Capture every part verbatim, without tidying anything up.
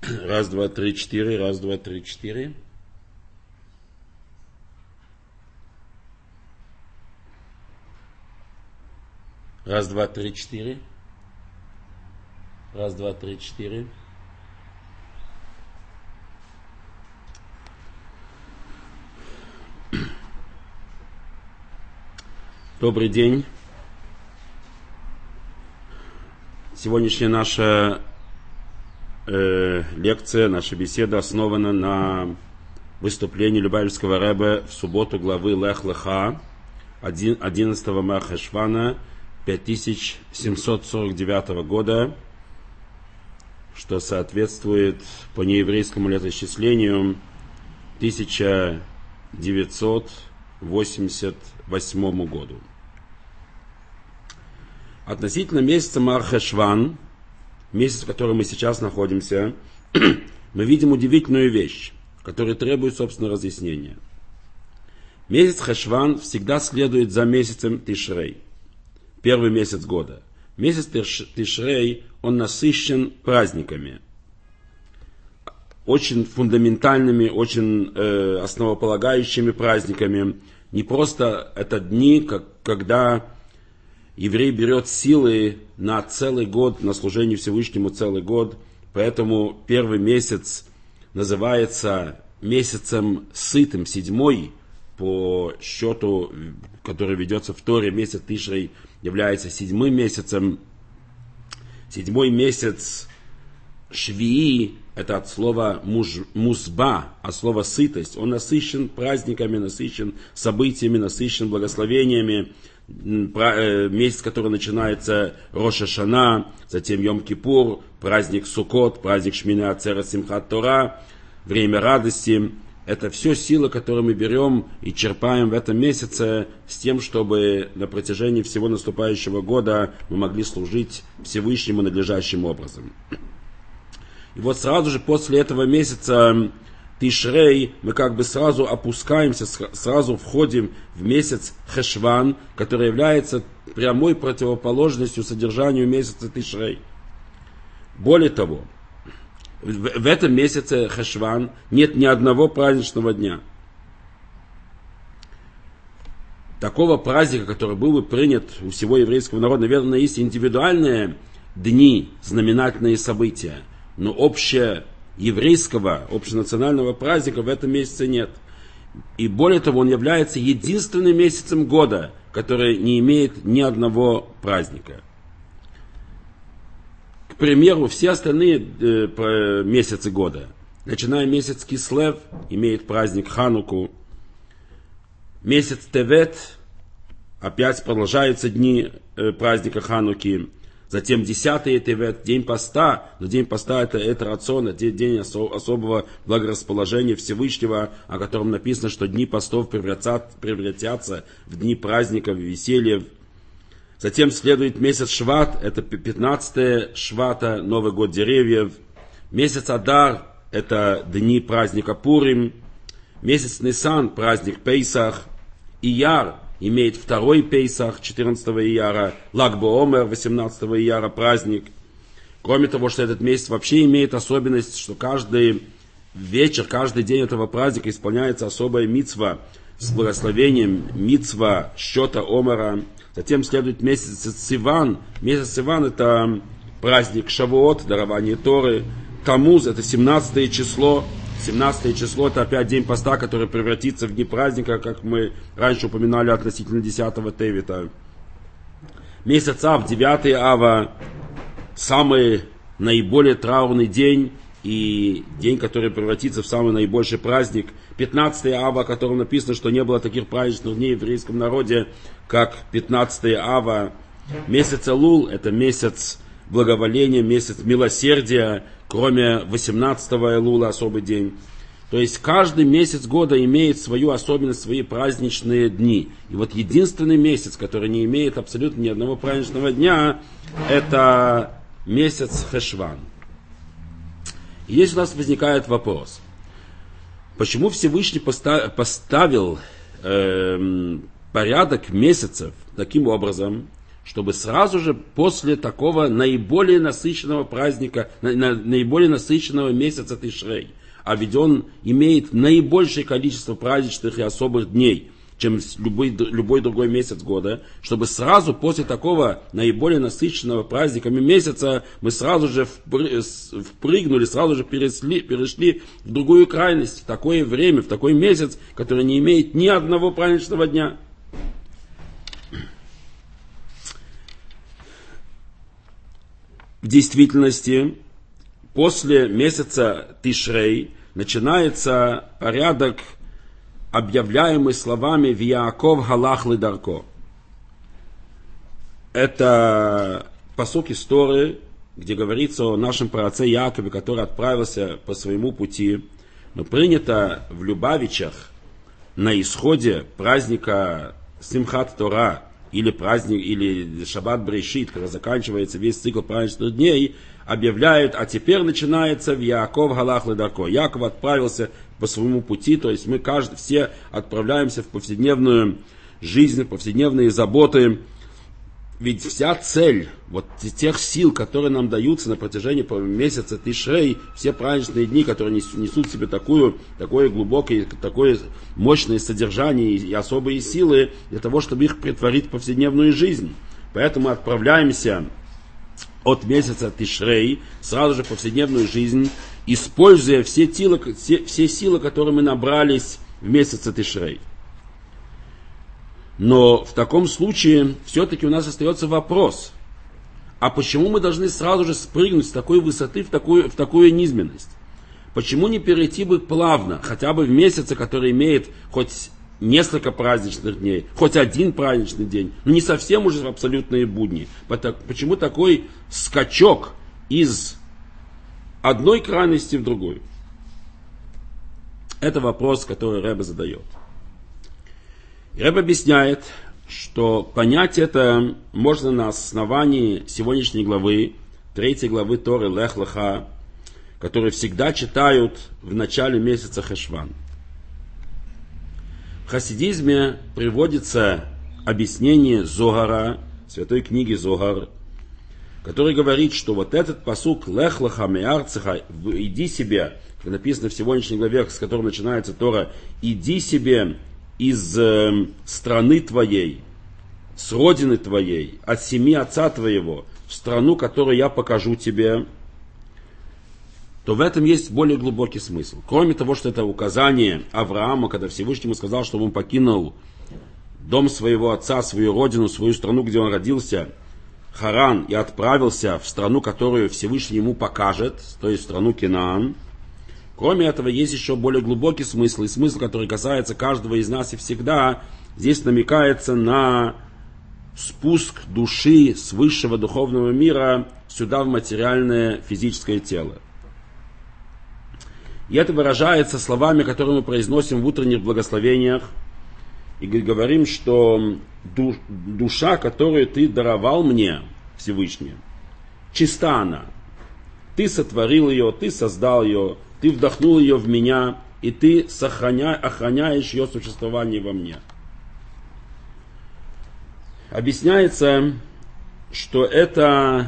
Раз, два, три, четыре. Раз, два, три, четыре. Раз, два, три, четыре. Раз, два, три, четыре. Добрый день. Сегодняшняя наша э, лекция, наша беседа основана на выступлении Любавичского Ребе в субботу главы Лех Леха одиннадцатого Мар-Хешвана пять тысяч семьсот сорок девятого года, что соответствует по нееврейскому летоисчислению тысяча девятьсот восемьдесят восьмому году. Относительно месяца Мар-Хешван, месяц, в котором мы сейчас находимся, мы видим удивительную вещь, которая требует собственного разъяснения. Месяц Хешван всегда следует за месяцем Тишрей, первый месяц года. Месяц Тишрей, он насыщен праздниками, очень фундаментальными, очень э, основополагающими праздниками. Не просто это дни, как, когда еврей берет силы на целый год, на служение Всевышнему целый год. Поэтому первый месяц называется месяцем сытым, седьмой по счету, который ведется в Торе. Месяц Тишрей является седьмым месяцем. Седьмой месяц Швии, это от слова муж, музба, от слова сытость. Он насыщен праздниками, насыщен событиями, насыщен благословениями. Месяц, который начинается Рош ха-Шана, затем Йом-Кипур, праздник Суккот, праздник Шмини Ацерет Симхат Тора, время радости. Это все силы, которые мы берем и черпаем в этом месяце с тем, чтобы на протяжении всего наступающего года мы могли служить Всевышнему надлежащим образом. И вот сразу же после этого месяца Тишрей мы как бы сразу опускаемся, сразу входим в месяц Хешван, который является прямой противоположностью содержанию месяца Тишрей. Более того, в, в этом месяце Хешван нет ни одного праздничного дня. Такого праздника, который был бы принят у всего еврейского народа, наверное, есть индивидуальные дни, знаменательные события, но общее еврейского, общенационального праздника в этом месяце нет. И более того, он является единственным месяцем года, который не имеет ни одного праздника. К примеру, все остальные э, месяцы года, начиная месяц Кислев, имеет праздник Хануку. Месяц Тевет, опять продолжаются дни э, праздника Хануки. Затем десятый Тевет, день поста, но день поста это, это рацион, это день осо, особого благорасположения Всевышнего, о котором написано, что дни постов превратят, превратятся в дни праздников и веселья. Затем следует месяц Шват, это пятнадцатое Швата, Новый год деревьев. Месяц Адар, это дни праздника Пурим. Месяц Нисан, праздник Пейсах. Ияр имеет второй Пейсах, четырнадцатого Ияра, Lag BaOmer, восемнадцатого Ияра, праздник. Кроме того, что этот месяц вообще имеет особенность, что каждый вечер, каждый день этого праздника исполняется особая мицва с благословением, мицва счета Омера. Затем следует месяц Сиван. Месяц Сиван это праздник Шавуот, дарование Торы. Тамуз это семнадцатое число. семнадцатое число это опять день поста, который превратится в дни праздника, как мы раньше упоминали относительно десятого Тевита. Месяц Ав, девятый Ава, самый наиболее траурный день и день, который превратится в самый наибольший праздник. пятнадцатый Ава, о котором написано, что не было таких праздничных дней в еврейском народе, как пятнадцатый Ава. Месяц Элул это месяц благоволения, месяц милосердия, кроме восемнадцатого Элула особый день. То есть каждый месяц года имеет свою особенность, свои праздничные дни. И вот единственный месяц, который не имеет абсолютно ни одного праздничного дня, это месяц Хешван. И здесь у нас возникает вопрос. Почему Всевышний поставил э, порядок месяцев таким образом, чтобы сразу же после такого наиболее насыщенного праздника, на, на, наиболее насыщенного месяца Тишрей, а ведь он имеет наибольшее количество праздничных и особых дней, чем любой, любой другой месяц года, чтобы сразу после такого наиболее насыщенного праздниками месяца мы сразу же впрыгнули, сразу же перешли, перешли в другую крайность, в такое время, в такой месяц, который не имеет ни одного праздничного дня. В действительности, после месяца Тишрей начинается порядок, объявляемый словами «Виаков галах лидарко». Это пасук из Торы, где говорится о нашем праотце Яакове, который отправился по своему пути. Но принято в Любавичах на исходе праздника Симхат Тора или праздник, или Шаббат Брешит, когда заканчивается весь цикл праздничных дней, объявляют, а теперь начинается «Виаков галах лидарко». Яков отправился по своему пути, то есть мы каждый, все отправляемся в повседневную жизнь, в повседневные заботы. Ведь вся цель вот тех сил, которые нам даются на протяжении месяца Тишрей, все праздничные дни, которые несут в себе такую, такое глубокое, такое мощное содержание и особые силы, для того, чтобы их претворить в повседневную жизнь. Поэтому отправляемся от месяца Тишрей сразу же в повседневную жизнь, используя все, тилы, все, все силы, которые мы набрались в месяце Тишрей. Но в таком случае все-таки у нас остается вопрос, а почему мы должны сразу же спрыгнуть с такой высоты в такую, в такую низменность? Почему не перейти бы плавно, хотя бы в месяце, который имеет хоть несколько праздничных дней, хоть один праздничный день, но не совсем уже в абсолютные будни? Почему такой скачок из одной крайности в другую? Это вопрос, который Ребе задает. Ребе объясняет, что понять это можно на основании сегодняшней главы, третьей главы Торы Лех Леха, которую всегда читают в начале месяца Хешван. В хасидизме приводится объяснение Зогара, святой книги Зогар, который говорит, что вот этот пасук «Лех леха меарцеха», «иди себе», как написано в сегодняшней главе, с которой начинается Тора, «иди себе из э, страны твоей, с родины твоей, от семьи отца твоего, в страну, которую я покажу тебе», то в этом есть более глубокий смысл. Кроме того, что это указание Авраама, когда Всевышнему сказал, чтобы он покинул дом своего отца, свою родину, свою страну, где он родился, Харан, и отправился в страну, которую Всевышний ему покажет, то есть в страну Кинаан. Кроме этого, есть еще более глубокий смысл, и смысл, который касается каждого из нас и всегда. Здесь намекается на спуск души с высшего духовного мира сюда в материальное физическое тело. И это выражается словами, которые мы произносим в утренних благословениях, и говорим, что душа, которую ты даровал мне, Всевышний, чиста она. Ты сотворил ее, ты создал ее, ты вдохнул ее в меня, и ты сохраня, охраняешь ее существование во мне. Объясняется, что это,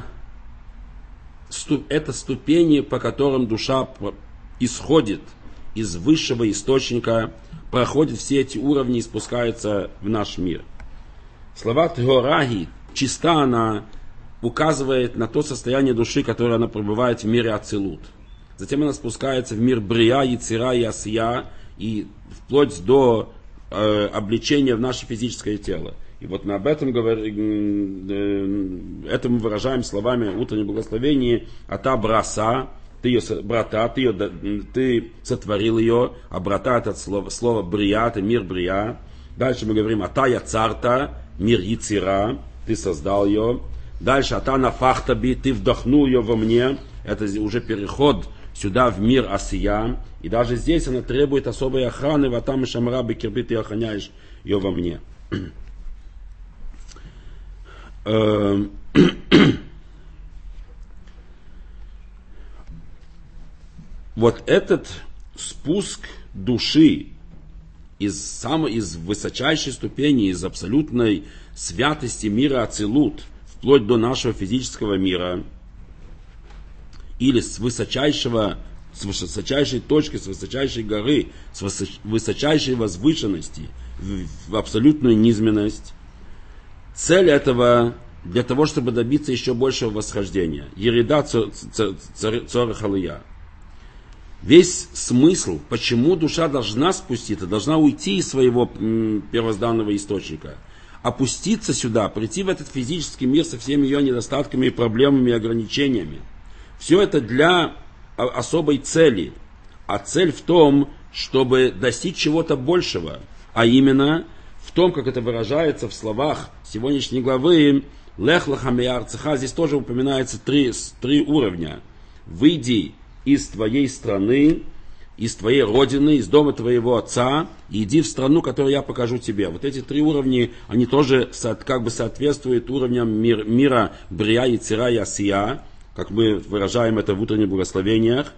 это ступени, по которым душа исходит из высшего источника, проходит все эти уровни и спускается в наш мир. Слова «тгораги», «чиста она», указывает на то состояние души, которое она пребывает в мире Ацилут. Затем она спускается в мир Брия, Яцира и Асия, и вплоть до э, облечения в наше физическое тело. И вот мы об этом говорим, э, это мы выражаем словами утреннего благословения «Ата браса», ты ее, брата, ты, ее, ты сотворил ее, а брата это слово, слово Брия, это мир Брия. Дальше мы говорим «Ата яцарта», мир Яцира, ты создал ее. Дальше «Ата нафахтаби», ты вдохнул ее во мне, это уже переход сюда в мир Асия. И даже здесь она требует особой охраны, «Ватам и шамра бекирби», ты охраняешь ее во мне. Вот этот спуск души из, самой, из высочайшей ступени, из абсолютной святости мира Ацилут, вплоть до нашего физического мира, или с высочайшего, с высочайшей точки, с высочайшей горы, с высочайшей возвышенности в, в абсолютную низменность. Цель этого для того, чтобы добиться еще большего восхождения. Ерида цорах алия. Весь смысл, почему душа должна спуститься, должна уйти из своего первозданного источника, опуститься сюда, прийти в этот физический мир со всеми ее недостатками, проблемами и ограничениями. Все это для особой цели. А цель в том, чтобы достичь чего-то большего. А именно в том, как это выражается в словах сегодняшней главы, «Лех лаха ме'арцеха», здесь тоже упоминается три, три уровня. «Выйди из твоей страны, из твоей родины, из дома твоего отца, и иди в страну, которую я покажу тебе». Вот эти три уровня, они тоже как бы соответствуют уровням мир, мира Брия, Яцира и Асия, как мы выражаем это в утренних благословениях.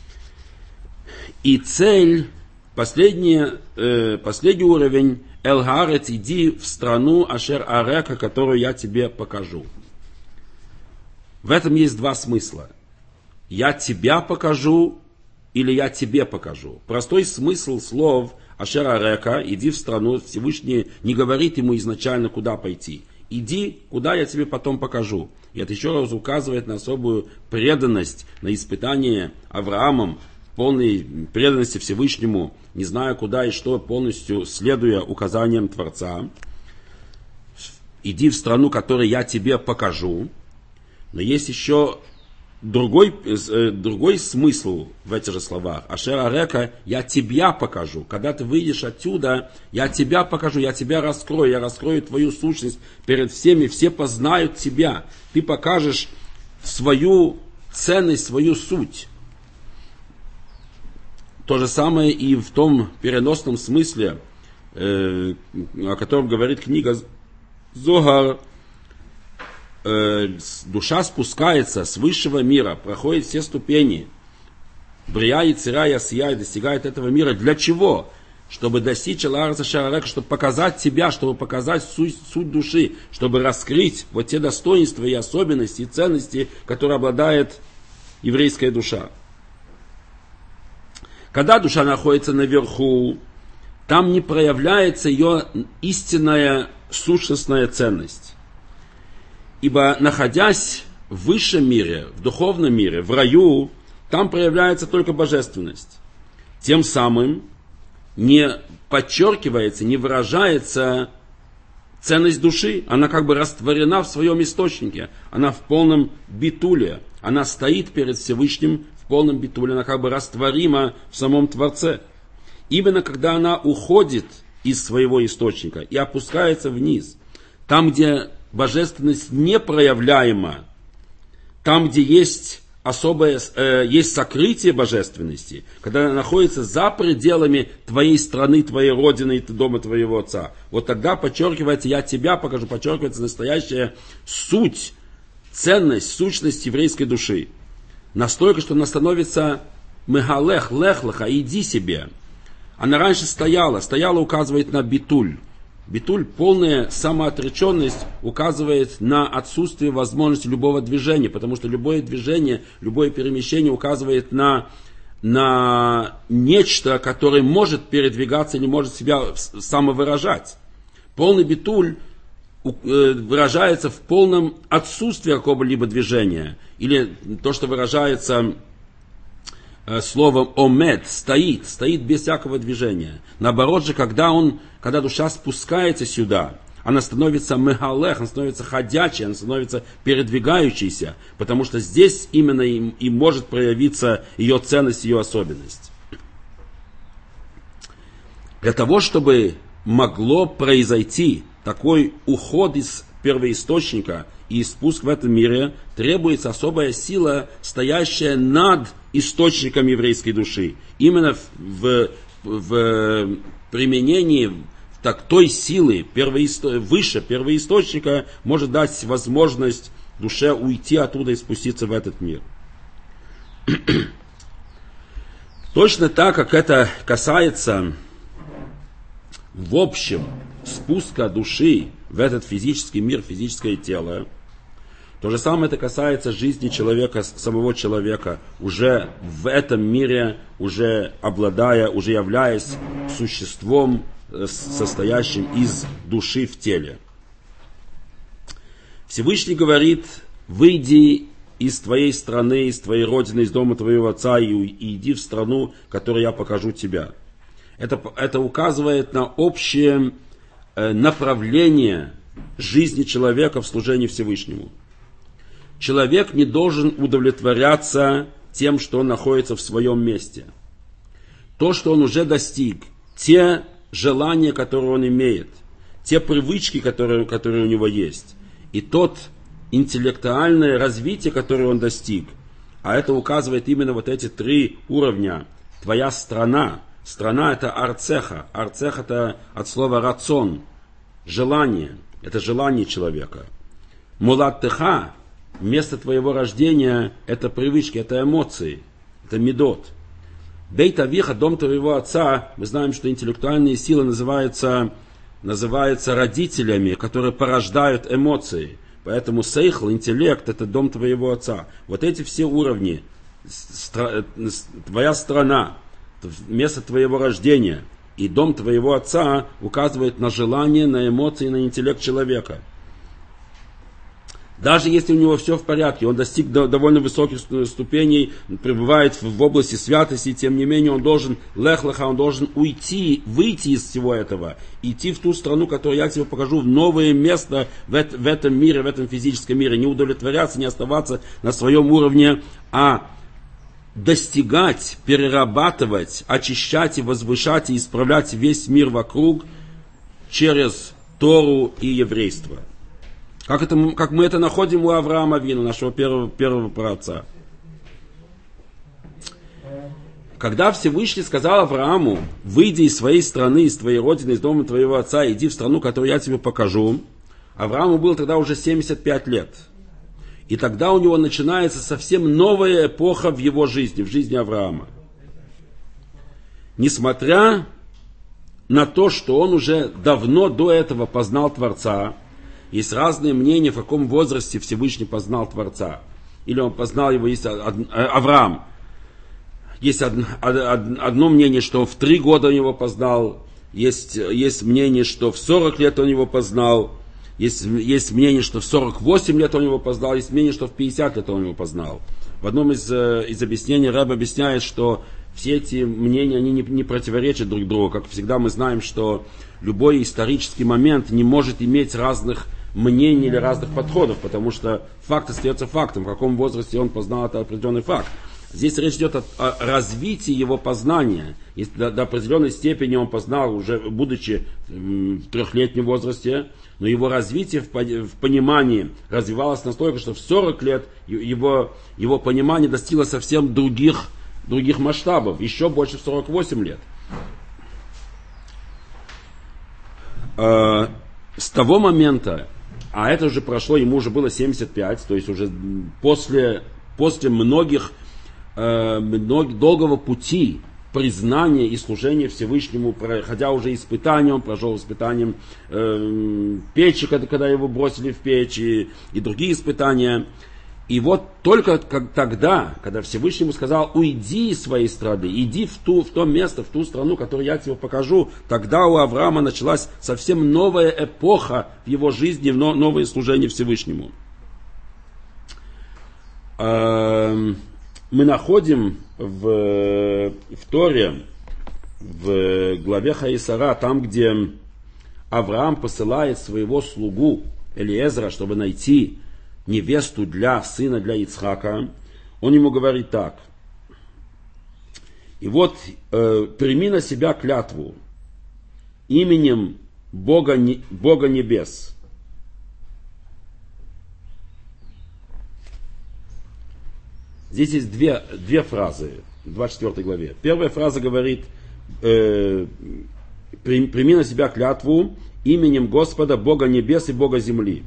И цель, последний, э, последний уровень, Эл-Гарец, иди в страну Ашер Арека, которую я тебе покажу. В этом есть два смысла. Я тебя покажу или я тебе покажу. Простой смысл слов Ашер Арека, иди в страну, Всевышний не говорит ему изначально, куда пойти. Иди, куда я тебе потом покажу. И это еще раз указывает на особую преданность, на испытание Авраамом, полной преданности Всевышнему, не зная куда и что, полностью следуя указаниям Творца. Иди в страну, которую я тебе покажу. Но есть еще другой, другой смысл в этих же словах. Ашер Арека, я тебя покажу. Когда ты выйдешь отсюда, я тебя покажу, я тебя раскрою, я раскрою твою сущность перед всеми, все познают тебя. Ты покажешь свою ценность, свою суть. То же самое и в том переносном смысле, э, о котором говорит книга Зогар. Э, душа спускается с высшего мира, проходит все ступени. Брия, Яцира и Асия, достигает этого мира. Для чего? Чтобы достичь Эл-Гарец Ашер Арека, чтобы показать себя, чтобы показать суть, суть души, чтобы раскрыть вот те достоинства и особенности, и ценности, которые обладает еврейская душа. Когда душа находится наверху, там не проявляется ее истинная сущностная ценность. Ибо, находясь в высшем мире, в духовном мире, в раю, там проявляется только божественность. Тем самым не подчеркивается, не выражается ценность души. Она как бы растворена в своем источнике. Она в полном битуле. Она стоит перед Всевышним в полном битуле. Она как бы растворима в самом Творце. Именно когда она уходит из своего источника и опускается вниз, там, где божественность непроявляема, там, где есть особое, э, есть сокрытие божественности, когда она находится за пределами твоей страны, твоей родины и дома твоего отца, вот тогда подчеркивается, я тебя покажу, подчеркивается настоящая суть, ценность, сущность еврейской души. Настолько, что она становится мегалех, лехлаха, иди себе. Она раньше стояла, стояла указывает на битуль. Битуль, полная самоотреченность, указывает на отсутствие возможности любого движения, потому что любое движение, любое перемещение указывает на, на нечто, которое может передвигаться или может себя самовыражать. Полный битуль выражается в полном отсутствии какого-либо движения, или то, что выражается словом омед, стоит, стоит без всякого движения. Наоборот же, когда, он, когда душа спускается сюда, она становится мегалех, она становится ходячей, она становится передвигающейся, потому что здесь именно и, и может проявиться ее ценность, ее особенность. Для того, чтобы могло произойти такой уход из первоисточника и спуск в этом мире, требуется особая сила, стоящая над источником еврейской души. Именно в, в, в применении так, той силы первоисто... выше первоисточника может дать возможность душе уйти оттуда и спуститься в этот мир. Точно так, как это касается в общем спуска души в этот физический мир, физическое тело, то же самое это касается жизни человека, самого человека, уже в этом мире, уже обладая, уже являясь существом, состоящим из души в теле. Всевышний говорит: выйди из твоей страны, из твоей родины, из дома твоего отца и, и иди в страну, которую я покажу тебе. Это, это указывает на общее э, направление жизни человека в служении Всевышнему. Человек не должен удовлетворяться тем, что он находится в своем месте. То, что он уже достиг, те желания, которые он имеет, те привычки, которые, которые у него есть, и тот интеллектуальное развитие, которое он достиг, а это указывает именно вот эти три уровня. Твоя страна. Страна — это арцеха. Арцех — это от слова рацион. Желание. Это желание человека. Мулаттеха. Место твоего рождения — это привычки, это эмоции. Это медот. Бейт Авиха, дом твоего отца. Мы знаем, что интеллектуальные силы называются, называются родителями, которые порождают эмоции. Поэтому сейхл, интеллект — это дом твоего отца. Вот эти все уровни. Стра- твоя страна, место твоего рождения и дом твоего отца указывают на желание, на эмоции, на интеллект человека. Даже если у него все в порядке, он достиг довольно высоких ступеней, пребывает в области святости, тем не менее он должен лех-леха, он должен уйти, выйти из всего этого, идти в ту страну, которую я тебе покажу, в новое место в, это, в этом мире, в этом физическом мире, не удовлетворяться, не оставаться на своем уровне, а достигать, перерабатывать, очищать и возвышать и исправлять весь мир вокруг через Тору и еврейство. Как, это, как мы это находим у Авраама Авину, нашего первого, первого праотца. Когда Всевышний сказал Аврааму: выйди из своей страны, из твоей родины, из дома твоего отца, иди в страну, которую я тебе покажу, Аврааму было тогда уже семьдесят пять лет. И тогда у него начинается совсем новая эпоха в его жизни, в жизни Авраама. Несмотря на то, что он уже давно до этого познал Творца, есть разные мнения, в каком возрасте Всевышний познал Творца. Или он познал его, есть Авраам. Есть одно мнение, что в три года он его познал. Есть, есть мнение, что в сорок лет он его познал. Есть, есть мнение, что в сорок восемь лет он его познал. Есть мнение, что в пятьдесят лет он его познал. В одном из, из объяснений Ребе объясняет, что все эти мнения, они не, не противоречат друг другу. Как всегда мы знаем, что любой исторический момент не может иметь разных мнений или разных подходов, потому что факт остается фактом. В каком возрасте он познал, это определенный факт. Здесь речь идет о, о развитии его познания. Если до, до определенной степени он познал, уже будучи в трехлетнем возрасте, но его развитие в, в понимании развивалось настолько, что в сорок лет его, его понимание достигло совсем других, других масштабов, еще больше в сорок восемь лет. С того момента, а это уже прошло, ему уже было семьдесят пять, то есть уже после, после многих, э, много, долгого пути признания и служения Всевышнему, проходя уже испытания, он прошел испытанием э, печи, когда, когда его бросили в печь, и, и другие испытания. И вот только как, тогда, когда Всевышнему сказал: уйди из своей страны, иди в, ту, в то место, в ту страну, которую я тебе покажу, тогда у Авраама началась совсем новая эпоха в его жизни, новое служение Всевышнему. Мы находим в, в Торе, в главе Хаисара, там, где Авраам посылает своего слугу Элиезра, чтобы найти невесту для сына, для Ицхака, он ему говорит так: и вот э, прими на себя клятву именем Бога, не, Бога небес. Здесь есть две, две фразы в двадцать четвёртой главе. Первая фраза говорит: э, прими на себя клятву именем Господа, Бога небес и Бога земли.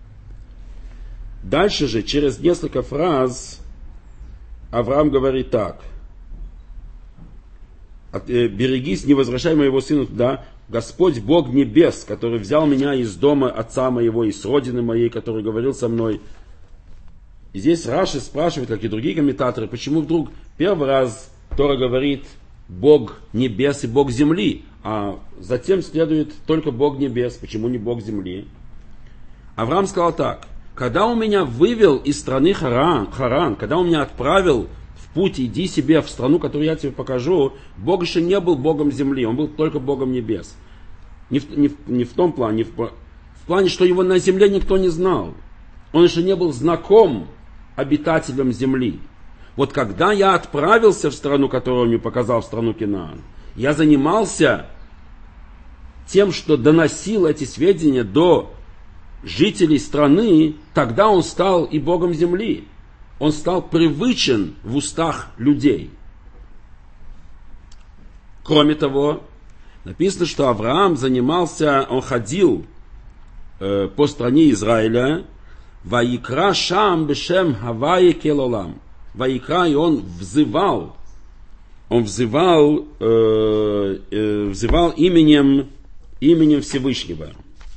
Дальше же, через несколько фраз, Авраам говорит так: берегись, не возвращай моего сына туда, Господь Бог небес, который взял меня из дома отца моего и с родины моей, который говорил со мной. И здесь Раши спрашивает, как и другие комментаторы, почему вдруг первый раз Тора говорит Бог небес и Бог земли, а затем следует только Бог небес, почему не Бог земли? Авраам сказал так: когда он меня вывел из страны Харан, Харан, когда он меня отправил в путь, иди себе в страну, которую я тебе покажу, Бог еще не был Богом земли, он был только Богом небес. Не в, не в, не в том плане, не в, в плане, что его на земле никто не знал. Он еще не был знаком обитателям земли. Вот когда я отправился в страну, которую он мне показал, в страну Кинаан, я занимался тем, что доносил эти сведения до жителей страны, тогда он стал и Богом земли. Он стал привычен в устах людей. Кроме того, написано, что Авраам занимался, он ходил э, по стране Израиля, «Ваикра шам бешем Хавайи келолам». Ваикра, и он взывал, он взывал, э, э, взывал именем, именем Всевышнего.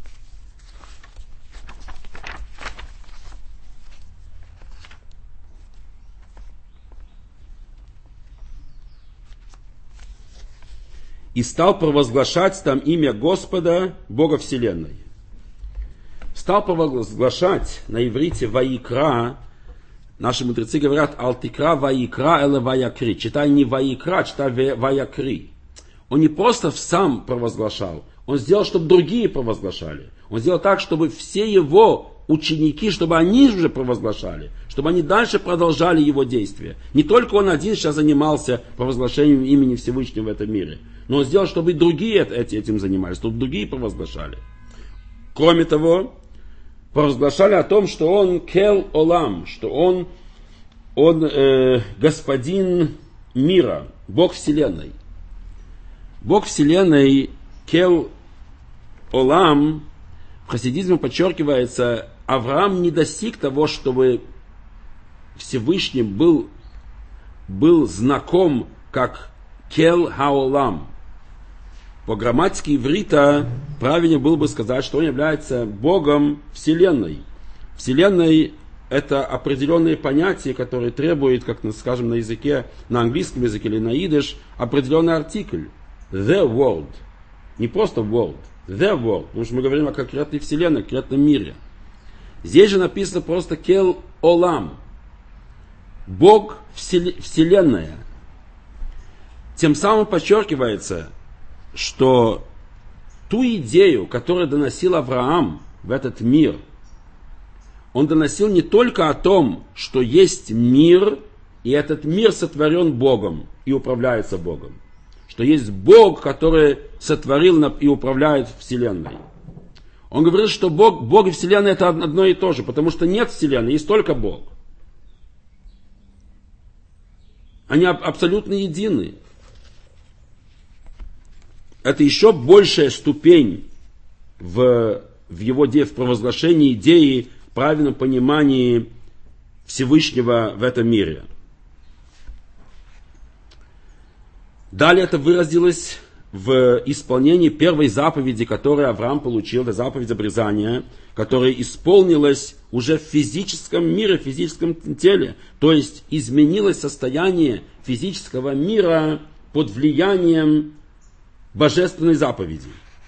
И стал провозглашать там имя Господа, Бога Вселенной. Стал провозглашать на иврите «Ваикра». Наши мудрецы говорят «Алтикра ваикра эле ваякри». Читай не «Ваикра», читай «Ваякри». Он не просто сам провозглашал, он сделал, чтобы другие провозглашали. Он сделал так, чтобы все его ученики, чтобы они уже провозглашали, чтобы они дальше продолжали его действия. Не только он один сейчас занимался провозглашением имени Всевышнего в этом мире, но он сделал, чтобы и другие этим занимались, чтобы другие провозглашали. Кроме того, провозглашали о том, что он кел олам, что он, он э, господин мира, Бог Вселенной. Бог Вселенной, кел олам, в хасидизме подчеркивается, Авраам не достиг того, чтобы Всевышний был, был знаком как кел хаолам. По грамматике иврита правильнее было бы сказать, что он является Богом Вселенной. Вселенной — это определенные понятия, которые требуют, как, скажем, на языке, на английском языке или на идиш, определенный артикль. The world. Не просто world. The world. Потому что мы говорим о конкретной Вселенной, о конкретном мире. Здесь же написано просто Kel Olam. Бог Вселенная. Тем самым подчеркивается, что ту идею, которую доносил Авраам в этот мир, он доносил не только о том, что есть мир, и этот мир сотворен Богом и управляется Богом. Что есть Бог, который сотворил и управляет Вселенной. Он говорил, что Бог, Бог и Вселенная это одно и то же, потому что нет Вселенной, есть только Бог. Они абсолютно едины. Это еще большая ступень в, в его в провозглашении идеи, в правильном понимании Всевышнего в этом мире. Далее это выразилось в исполнении первой заповеди, которую Авраам получил, это заповедь обрезания, которая исполнилась уже в физическом мире, в физическом теле. То есть изменилось состояние физического мира под влиянием божественной заповеди.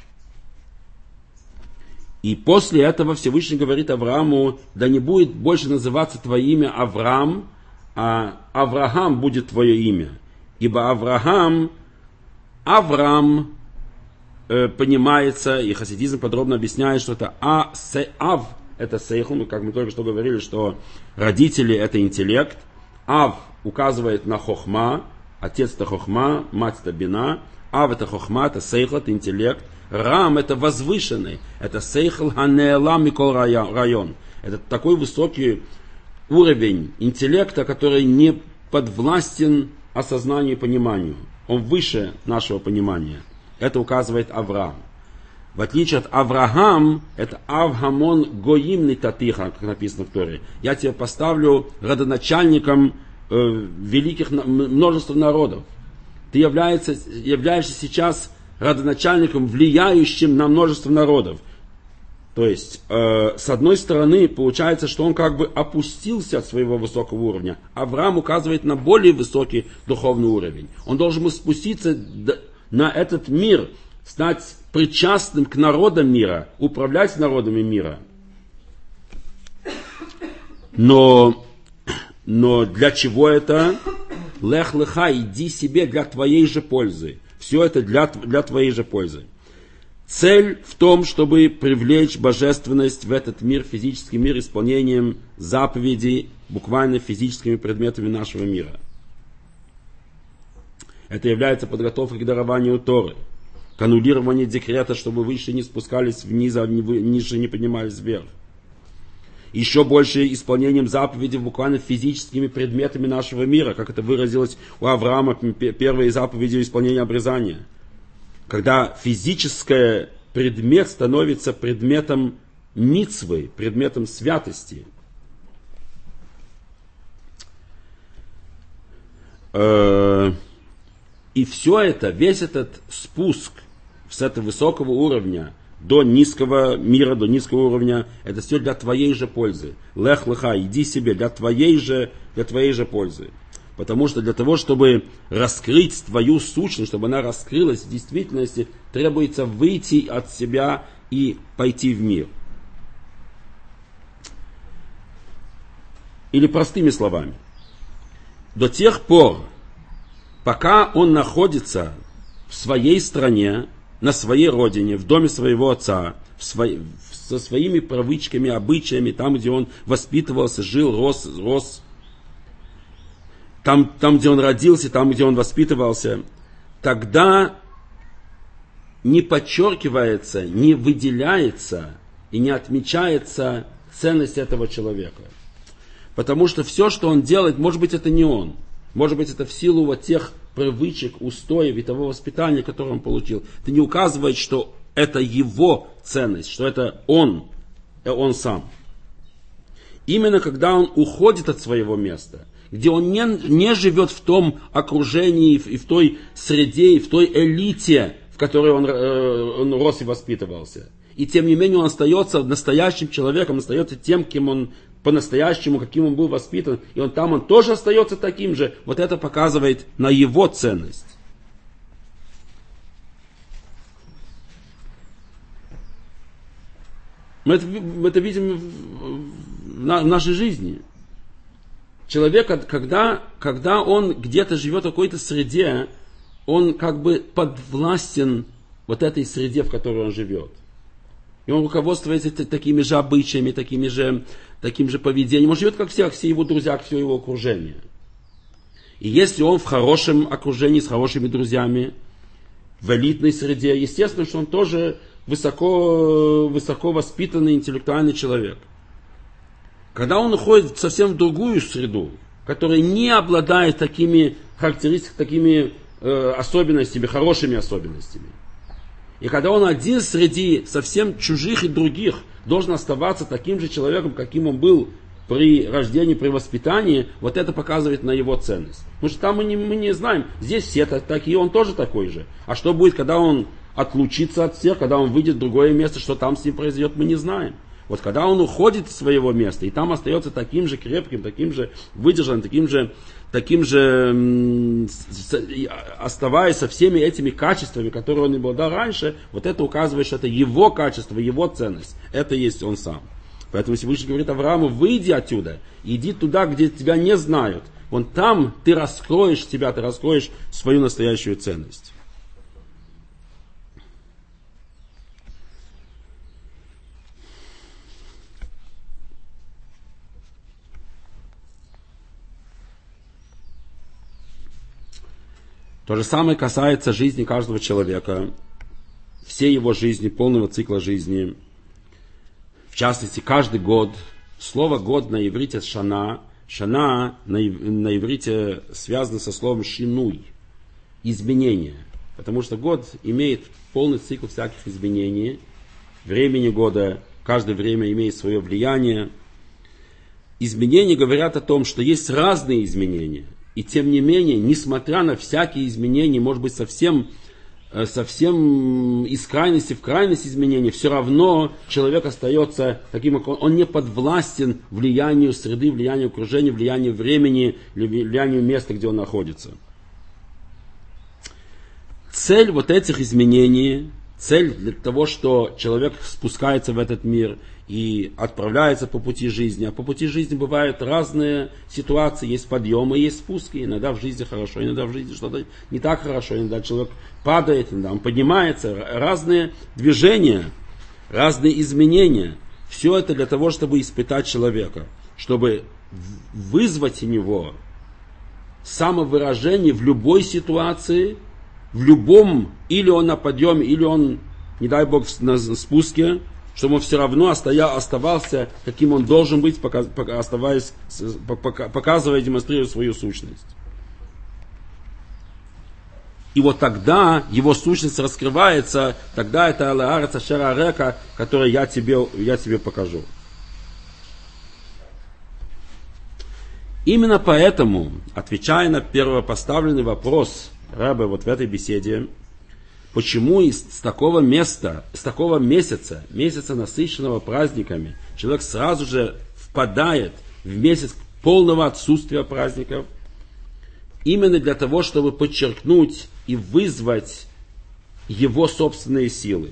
И после этого Всевышний говорит Аврааму: да не будет больше называться твое имя Авраам, а Авраам будет твое имя. Ибо Авраам, Авраам э, понимается, и хасидизм подробно объясняет, что это а, се, ав, это сейхл, ну, как мы только что говорили, что родители это интеллект, ав указывает на хохма, отец это хохма, мать это бина, ав это хохма, это сейхл, это интеллект, рам это возвышенный, это сейхл ханеэлам микол район, это такой высокий уровень интеллекта, который не подвластен осознанию и пониманию. Он выше нашего понимания. Это указывает Авраам. В отличие от Авраам, это Авгамон Гоим Нитатиха, как написано в Торе. Я тебя поставлю родоначальником э, великих множества народов. Ты являешься, являешься сейчас родоначальником, влияющим на множество народов. То есть, э, с одной стороны, получается, что он как бы опустился от своего высокого уровня. Авраам указывает на более высокий духовный уровень. Он должен спуститься на этот мир, стать причастным к народам мира, управлять народами мира. Но, но для чего это? Лех леха, иди себе для твоей же пользы. Все это для, для твоей же пользы. Цель в том, чтобы привлечь божественность в этот мир, физический мир, исполнением заповедей, буквально физическими предметами нашего мира. Это является подготовкой к дарованию Торы, к аннулированию декрета, чтобы выше не спускались вниз, а ниже не поднимались вверх. Еще больше исполнением заповедей буквально физическими предметами нашего мира, как это выразилось у Авраама, первые заповеди исполнения обрезания. Когда физический предмет становится предметом мицвы, предметом святости. И все это, весь этот спуск с этого высокого уровня до низкого мира, до низкого уровня, это все для твоей же пользы. Лех леха, иди себе, для твоей же, для твоей же пользы. Потому что для того, чтобы раскрыть твою сущность, чтобы она раскрылась в действительности, требуется выйти от себя и пойти в мир. Или простыми словами. До тех пор, пока он находится в своей стране, на своей родине, в доме своего отца, в свой, со своими привычками, обычаями, там, где он воспитывался, жил, рос, рос, Там, там, где он родился, там, где он воспитывался, тогда не подчеркивается, не выделяется и не отмечается ценность этого человека. Потому что все, что он делает, может быть, это не он. Может быть, это в силу вот тех привычек, устоев и того воспитания, которое он получил. Это не указывает, что это его ценность, что это он, он сам. Именно когда он уходит от своего места, где он не, не живет в том окружении и в той среде, и в той элите, в которой он, э, он рос и воспитывался. И тем не менее он остается настоящим человеком, остается тем, кем он по-настоящему, каким он был воспитан. И он там он тоже остается таким же. Вот это показывает на его ценность. Мы это, мы это видим в, в нашей жизни. Человек, когда, когда он где-то живет в какой-то среде, он как бы подвластен вот этой среде, в которой он живет. И он руководствуется такими же обычаями, такими же, таким же поведением. Он живет как все, все его друзья, все его окружение. И если он в хорошем окружении, с хорошими друзьями, в элитной среде, естественно, что он тоже высоко, высоко воспитанный, интеллектуальный человек. Когда он уходит совсем в другую среду, которая не обладает такими характеристиками, такими э, особенностями, хорошими особенностями. И когда он один среди совсем чужих и других должен оставаться таким же человеком, каким он был при рождении, при воспитании, вот это показывает на его ценность. Потому что там мы не, мы не знаем, здесь все такие, он тоже такой же. А что будет, когда он отлучится от всех, когда он выйдет в другое место, что там с ним произойдет, мы не знаем. Вот когда он уходит из своего места, и там остается таким же крепким, таким же выдержанным, таким же, таким же оставаясь со всеми этими качествами, которые он обладал раньше, вот это указывает, что это его качество, его ценность. Это есть он сам. Поэтому Всевышний говорит Аврааму: выйди отсюда, иди туда, где тебя не знают. Вон там ты раскроешь себя, ты раскроешь свою настоящую ценность. То же самое касается жизни каждого человека, всей его жизни, полного цикла жизни. В частности, каждый год. Слово «год» на иврите «шана». «Шана» на, на иврите связано со словом «шинуй» – изменение. Потому что год имеет полный цикл всяких изменений. Времени года, каждое время имеет свое влияние. Изменения говорят о том, что есть разные изменения. И тем не менее, несмотря на всякие изменения, может быть совсем совсем из крайности в крайность изменений, все равно человек остается таким, как он, он не подвластен влиянию среды, влиянию окружения, влиянию времени, влиянию места, где он находится. Цель вот этих изменений, цель для того, что человек спускается в этот мир и отправляется по пути жизни. А по пути жизни бывают разные ситуации, есть подъемы, есть спуски. Иногда в жизни хорошо, иногда в жизни что-то не так хорошо, иногда человек падает, иногда он поднимается. Разные движения, разные изменения. Все это для того, чтобы испытать человека, чтобы вызвать у него самовыражение в любой ситуации, в любом, или он на подъеме, или он, не дай Бог, на спуске, чтобы он все равно остоял, оставался, каким он должен быть, пока, пока, оставаясь, пока, показывая, демонстрируя свою сущность. И вот тогда его сущность раскрывается, тогда это Алаарец Ашер Арека, который я тебе, я тебе покажу. Именно поэтому, отвечая на первопоставленный вопрос Ребе вот в этой беседе, почему из такого места, с такого месяца, месяца насыщенного праздниками, человек сразу же впадает в месяц полного отсутствия праздников, именно для того, чтобы подчеркнуть и вызвать его собственные силы.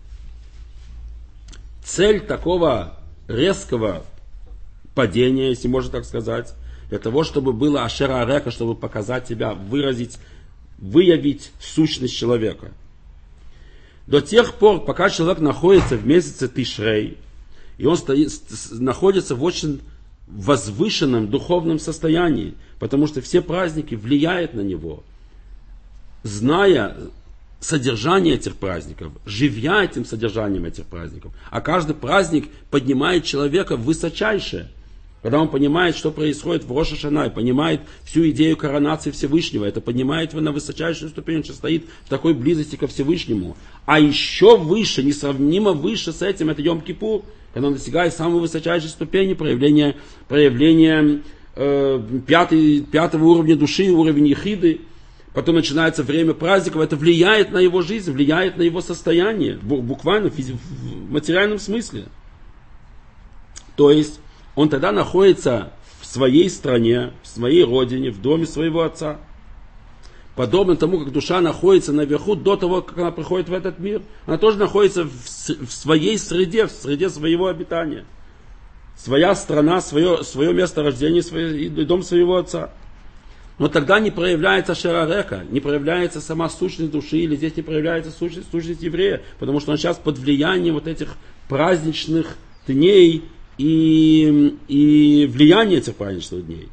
Цель такого резкого падения, если можно так сказать, для того, чтобы было Ашер Арека, чтобы показать себя, выразить, выявить сущность человека. До тех пор, пока человек находится в месяце Тишрей, и он стоит, находится в очень возвышенном духовном состоянии, потому что все праздники влияют на него. Зная содержание этих праздников, живя этим содержанием этих праздников, а каждый праздник поднимает человека в высочайшее. Когда он понимает, что происходит в Рош ха-Шана, и понимает всю идею коронации Всевышнего, это поднимает его на высочайшую ступень, что стоит в такой близости ко Всевышнему. А еще выше, несравнимо выше с этим, это Йом-Кипур, когда он достигает самой высочайшей ступени проявления, проявления э, пятый, пятого уровня души, уровень Ехиды. Потом начинается время праздников, это влияет на его жизнь, влияет на его состояние, буквально в материальном смысле. То есть, он тогда находится в своей стране, в своей родине, в доме своего отца. Подобно тому, как душа находится наверху до того, как она приходит в этот мир, она тоже находится в, в своей среде, в среде своего обитания. Своя страна, свое, свое место рождения, свой, дом своего отца. Но тогда не проявляется Ашер Арека, не проявляется сама сущность души, или здесь не проявляется сущность, сущность еврея, потому что он сейчас под влиянием вот этих праздничных дней и, и влияние этих праздничных дней.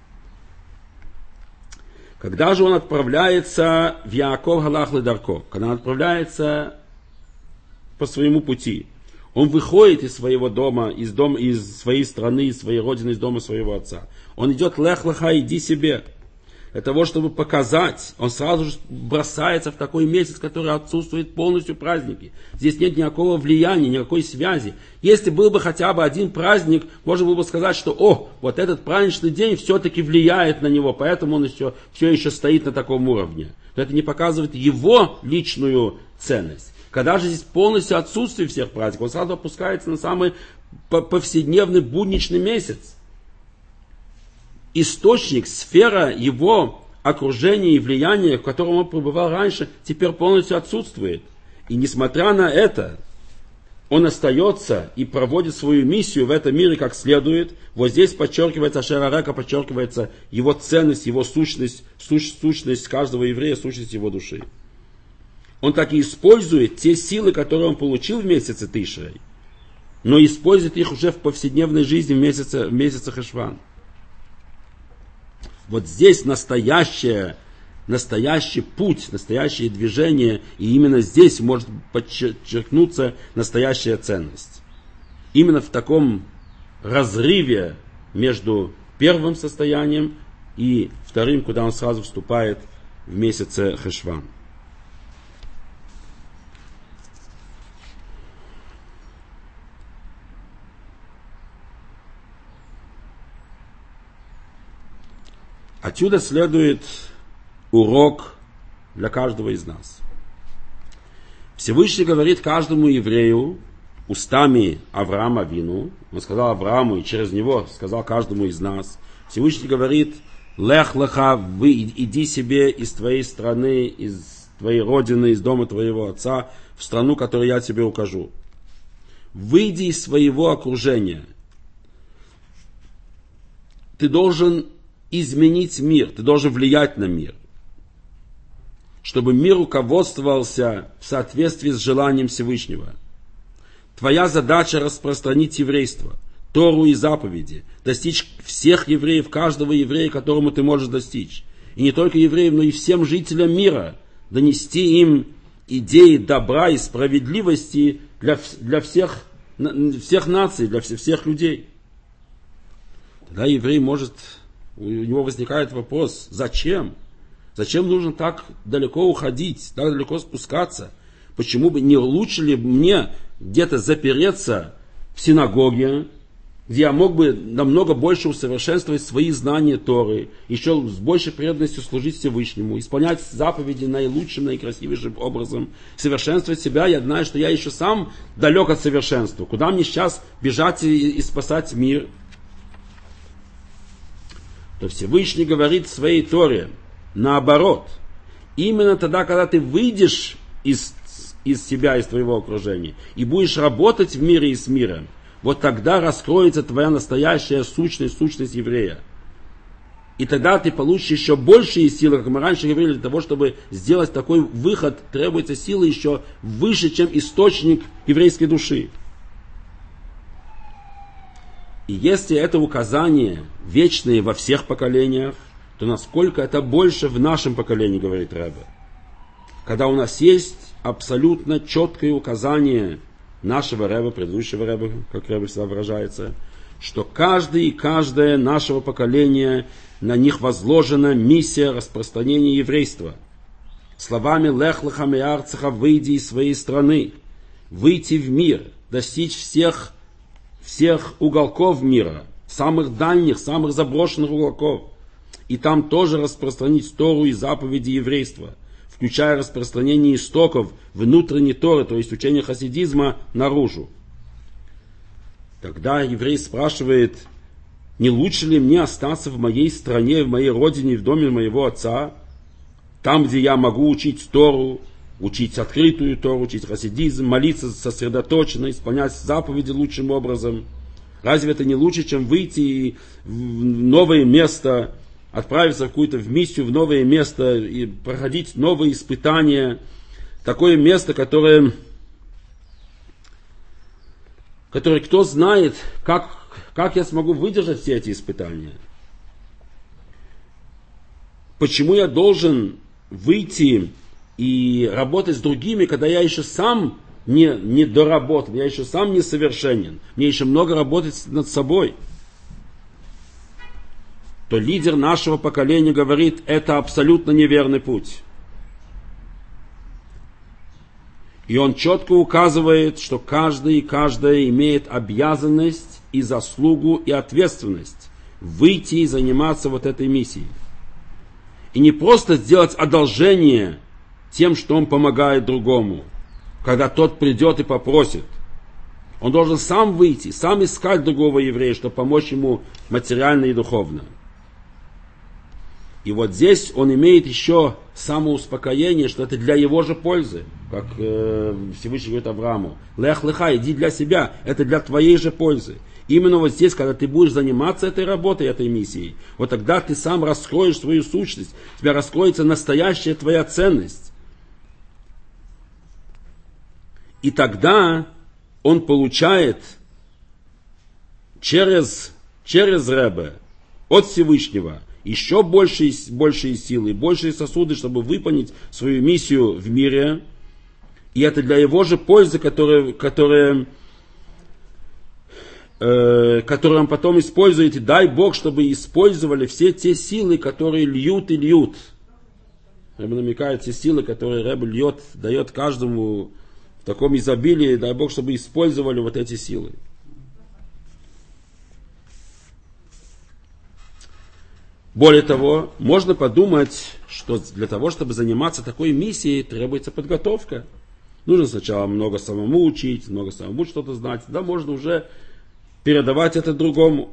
Когда же он отправляется в Яаков Галах Ледарко, когда он отправляется по своему пути, он выходит из своего дома, из, дома, из своей страны, из своей родины, из дома своего отца. Он идет лех леха, иди себе. Для того, чтобы показать, он сразу же бросается в такой месяц, который отсутствует полностью праздники. Здесь нет никакого влияния, никакой связи. Если был бы хотя бы один праздник, можно было бы сказать, что о, вот этот праздничный день все-таки влияет на него, поэтому он еще, все еще стоит на таком уровне. Но это не показывает его личную ценность. Когда же здесь полностью отсутствие всех праздников, он сразу опускается на самый повседневный будничный месяц. Источник, сфера его окружения и влияния, в котором он пребывал раньше, теперь полностью отсутствует. И несмотря на это, он остается и проводит свою миссию в этом мире как следует. Вот здесь подчеркивается Ашер Арека, подчеркивается его ценность, его сущность, сущность каждого еврея, сущность его души. Он так и использует те силы, которые он получил в месяце Тишрей, но использует их уже в повседневной жизни в месяце, в месяце Хешван. Вот здесь настоящее, настоящий путь, настоящее движение, и именно здесь может подчеркнуться настоящая ценность. Именно в таком разрыве между первым состоянием и вторым, куда он сразу вступает в месяце Хешван. Отсюда следует урок для каждого из нас. Всевышний говорит каждому еврею устами Авраама Авину. Он сказал Аврааму, и через него сказал каждому из нас. Всевышний говорит: «Лех леха, вы иди себе из твоей страны, из твоей родины, из дома твоего отца, в страну, которую я тебе укажу. Выйди из своего окружения. Ты должен изменить мир, ты должен влиять на мир, чтобы мир руководствовался в соответствии с желанием Всевышнего. Твоя задача распространить еврейство, Тору и заповеди, достичь всех евреев, каждого еврея, которому ты можешь достичь. И не только евреев, но и всем жителям мира, донести им идеи добра и справедливости для, для всех, всех наций, для всех людей». Тогда еврей может, у него возникает вопрос: зачем? Зачем нужно так далеко уходить, так далеко спускаться? Почему бы не лучше ли мне где-то запереться в синагоге, где я мог бы намного больше усовершенствовать свои знания Торы, еще с большей преданностью служить Всевышнему, исполнять заповеди наилучшим, наикрасивейшим образом, совершенствовать себя? Я знаю, что я еще сам далек от совершенства. Куда мне сейчас бежать и, и спасать мир? То Всевышний говорит в своей Торе наоборот. Именно тогда, когда ты выйдешь из, из себя, из твоего окружения, и будешь работать в мире и с миром, вот тогда раскроется твоя настоящая сущность, сущность еврея. И тогда ты получишь еще большие силы, как мы раньше говорили, для того, чтобы сделать такой выход, требуется силы еще выше, чем источник еврейской души. И если это указание вечное во всех поколениях, то насколько это больше в нашем поколении, говорит Ребе. Когда у нас есть абсолютно четкое указание нашего Ребе, предыдущего Ребе, как Ребе всегда выражается, что каждый и каждое нашего поколения, на них возложена миссия распространения еврейства. Словами «Лех леха меарцеха», выйди из своей страны, выйти в мир, достичь всех всех уголков мира, самых дальних, самых заброшенных уголков, и там тоже распространить Тору и заповеди еврейства, включая распространение истоков внутренней Торы, то есть учения хасидизма, наружу. Тогда еврей спрашивает: не лучше ли мне остаться в моей стране, в моей родине, в доме моего отца, там, где я могу учить Тору, учить открытую Тору, учить хасидизм, молиться сосредоточенно, исполнять заповеди лучшим образом? Разве это не лучше, чем выйти в новое место, отправиться в какую-то в миссию, в новое место и проходить новые испытания? Такое место, которое, которое кто знает, как, как я смогу выдержать все эти испытания? Почему я должен выйти и работать с другими, когда я еще сам не, не доработан, я еще сам несовершенен, мне еще много работать над собой? То лидер нашего поколения говорит: это абсолютно неверный путь. И он четко указывает, что каждый и каждая имеет обязанность и заслугу и ответственность выйти и заниматься вот этой миссией. И не просто сделать одолжение тем, что он помогает другому, когда тот придет и попросит. Он должен сам выйти, сам искать другого еврея, чтобы помочь ему материально и духовно. И вот здесь он имеет еще самоуспокоение, что это для его же пользы, как э, Всевышний говорит Аврааму: «Лех леха, иди для себя, это для твоей же пользы». Именно вот здесь, когда ты будешь заниматься этой работой, этой миссией, вот тогда ты сам раскроешь свою сущность, у тебя раскроется настоящая твоя ценность. И тогда он получает через, через Ребе от Всевышнего еще большие, большие силы, большие сосуды, чтобы выполнить свою миссию в мире. И это для его же пользы, которая, которая, э, которую он потом использует. И дай Бог, чтобы использовали все те силы, которые льют и льют. Ребе намекает, те силы, которые Ребе льет, дает каждому в таком изобилии, дай Бог, чтобы использовали вот эти силы. Более того, можно подумать, что для того, чтобы заниматься такой миссией, требуется подготовка. Нужно сначала много самому учить, много самому что-то знать, тогда можно уже передавать это другому.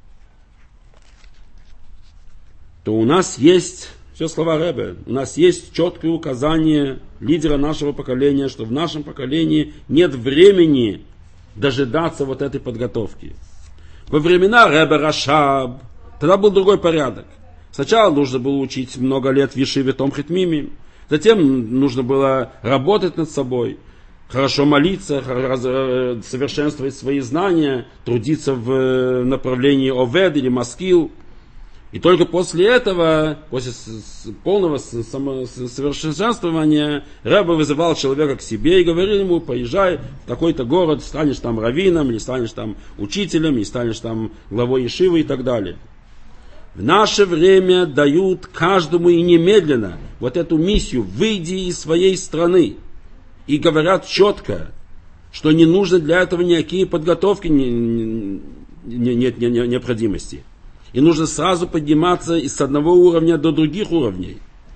То у нас есть, все слова Ребе, у нас есть четкое указание лидера нашего поколения, что в нашем поколении нет времени дожидаться вот этой подготовки. Во времена Ребе Рашаб тогда был другой порядок. Сначала нужно было учить много лет в Ешиве Томхет Мимим, затем нужно было работать над собой, хорошо молиться, совершенствовать свои знания, трудиться в направлении Овед или Маскил. И только после этого, после полного совершенствования, Ребе вызывал человека к себе и говорил ему: поезжай в такой-то город, станешь там раввином, или станешь там учителем, или станешь там главой ешивы и так далее. В наше время дают каждому и немедленно вот эту миссию: выйди из своей страны. И говорят четко, что не нужно для этого никакие подготовки, нет необходимости. И нужно сразу подниматься с одного уровня до других уровней.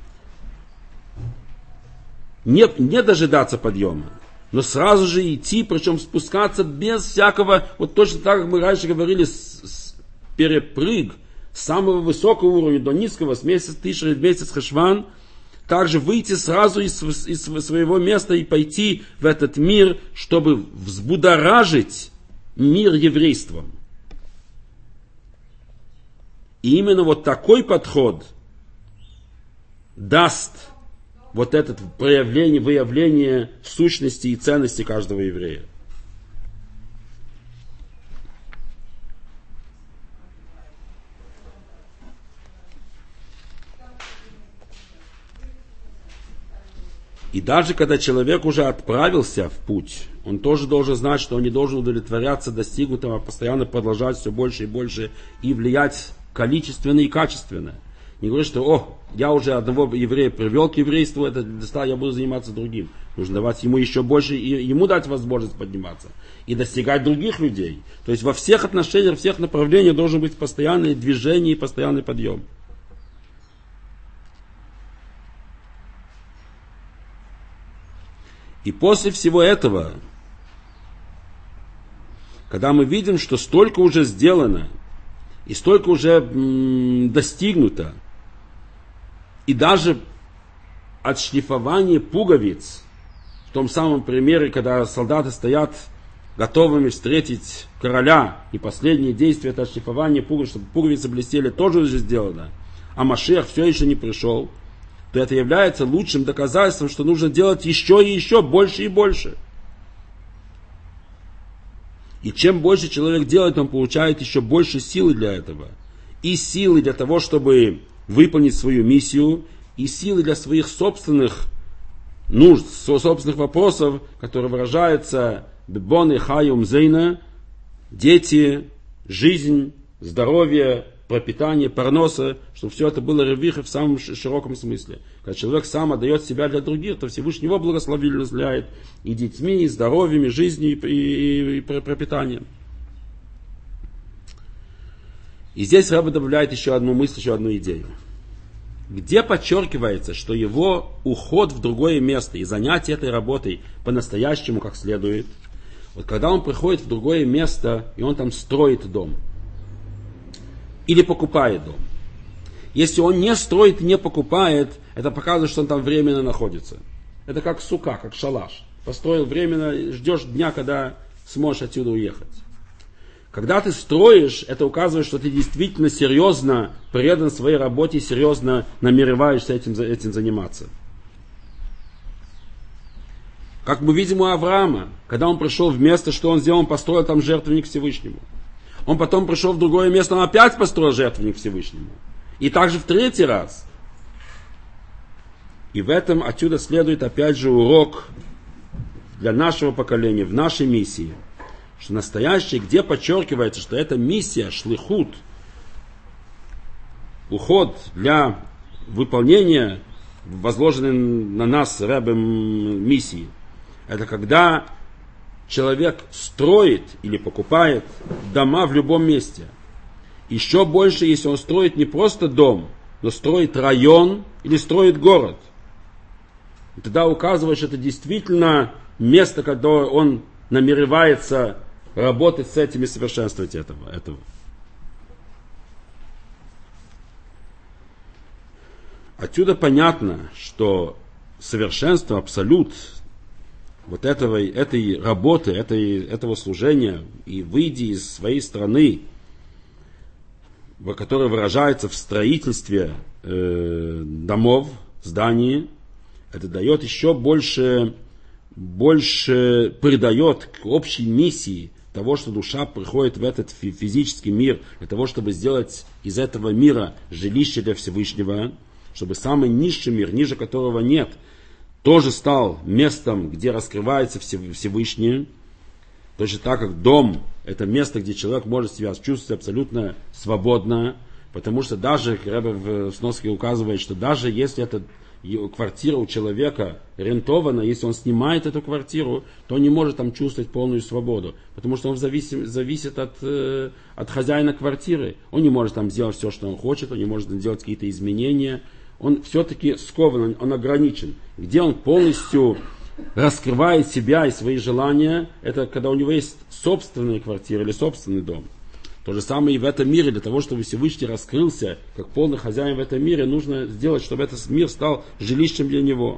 Не, не дожидаться подъема, но сразу же идти, причем спускаться без всякого, вот точно так, как мы раньше говорили, с, с перепрыг с самого высокого уровня до низкого, с месяца Тишри в месяц Хешван, также выйти сразу из, из своего места и пойти в этот мир, чтобы взбудоражить мир еврейством. И именно вот такой подход даст вот это проявление, выявление сущности и ценности каждого еврея. И даже когда человек уже отправился в путь, он тоже должен знать, что он не должен удовлетворяться достигнутым, а постоянно продолжать все больше и больше и влиять количественно и качественно. Не говорит, что о, я уже одного еврея привел к еврейству, это я буду заниматься другим. Нужно давать ему еще больше, и ему дать возможность подниматься. И достигать других людей. То есть во всех отношениях, во всех направлениях должен быть постоянное движение и постоянный подъем. И после всего этого, когда мы видим, что столько уже сделано, и столько уже м, достигнуто, и даже отшлифование пуговиц, в том самом примере, когда солдаты стоят готовыми встретить короля, и последнее действие это отшлифование пуговиц, чтобы пуговицы блестели, тоже уже сделано, а Машиах все еще не пришел, то это является лучшим доказательством, что нужно делать еще и еще, больше и больше. И чем больше человек делает, он получает еще больше силы для этого. И силы для того, чтобы выполнить свою миссию, и силы для своих собственных нужд, собственных вопросов, которые выражаются бебоны, хайум, зейна, дети, жизнь, здоровье, пропитание, парноса, чтобы все это было ревиха в самом широком смысле. Когда человек сам отдает себя для других, то Всевышний его благословляет и детьми, и здоровьем, и жизнью, и, и, и пропитанием. И здесь Ребе добавляет еще одну мысль, еще одну идею. Где подчеркивается, что его уход в другое место и занятие этой работой по-настоящему как следует, вот когда он приходит в другое место, и он там строит дом, или покупает дом. Если он не строит и не покупает, это показывает, что он там временно находится. Это как сука, как шалаш. Построил временно, ждешь дня, когда сможешь отсюда уехать. Когда ты строишь, это указывает, что ты действительно серьезно предан своей работе и серьезно намереваешься этим, этим заниматься. Как мы видим у Авраама, когда он пришел в место, что он сделал, он построил там жертвенник Всевышнему. Он потом пришел в другое место, он опять построил жертвенник Всевышнему. И также в третий раз. И в этом отсюда следует опять же урок для нашего поколения, в нашей миссии. Что настоящее, где подчеркивается, что эта миссия, шлихут, уход для выполнения возложенной на нас Ребем миссии. Это когда человек строит или покупает дома в любом месте. Еще больше, если он строит не просто дом, но строит район или строит город. И тогда указывает, что это действительно место, когда он намеревается работать с этим и совершенствовать этого. этого. Отсюда понятно, что совершенство, абсолют вот этого, этой работы, этой, этого служения, и выйди из своей страны, которая выражается в строительстве э, домов, зданий, это дает еще больше, больше придает к общей миссии того, что душа приходит в этот физический мир, для того, чтобы сделать из этого мира жилище для Всевышнего, чтобы самый низший мир, ниже которого нет, тоже стал местом, где раскрывается Всевышний. Точно так, как дом – это место, где человек может себя чувствовать абсолютно свободно, потому что даже, Ребе в сноске указывает, что даже если эта квартира у человека рентована, если он снимает эту квартиру, то он не может там чувствовать полную свободу, потому что он зависит, зависит от, э, от хозяина квартиры. Он не может там сделать все, что он хочет, он не может сделать какие-то изменения. Он все-таки скован, он, он ограничен. Где он полностью раскрывает себя и свои желания, это когда у него есть собственная квартира или собственный дом. То же самое и в этом мире. Для того, чтобы Всевышний раскрылся как полный хозяин в этом мире, нужно сделать, чтобы этот мир стал жилищем для него.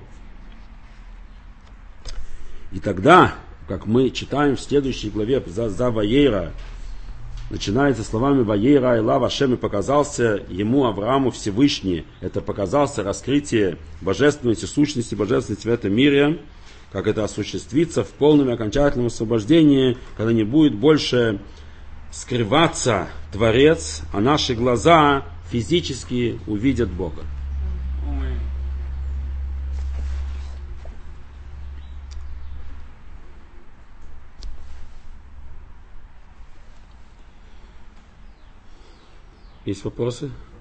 И тогда, как мы читаем в следующей главе за, за Ваейра, начинается словами Ваейра Элав Ашем, и показался ему, Аврааму, Всевышний. Это показался раскрытие божественности, сущности божественности в этом мире, как это осуществится в полном и окончательном освобождении, когда не будет больше скрываться Творец, а наши глаза физически увидят Бога. Есть вопросы?